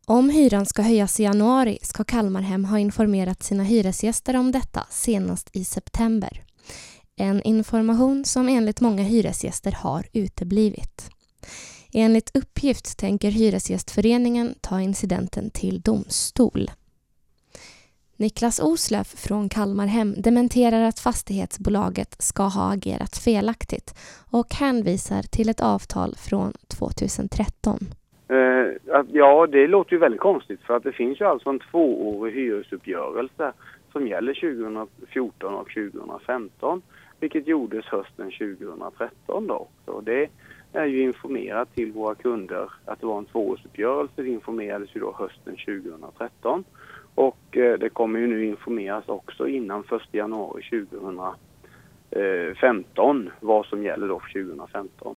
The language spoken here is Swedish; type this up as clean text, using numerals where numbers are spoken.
Om hyran ska höjas i januari ska Kalmarhem ha informerat sina hyresgäster om detta senast i september. En information som enligt många hyresgäster har uteblivit. Enligt uppgift tänker Hyresgästföreningen ta incidenten till domstol. Niklas Oslöf från Kalmarhem dementerar att fastighetsbolaget ska ha agerat felaktigt och hänvisar till ett avtal från 2013. Ja, det låter ju väldigt konstigt för att det finns ju alltså en 2-årig hyresuppgörelse som gäller 2014 och 2015, vilket gjordes hösten 2013 då. Så det är ju informerat till våra kunder att det var en 2-årsuppgörelse. Det informerades ju då hösten 2013 och det kommer ju nu informeras också innan 1 januari 2015 vad som gäller då för 2015.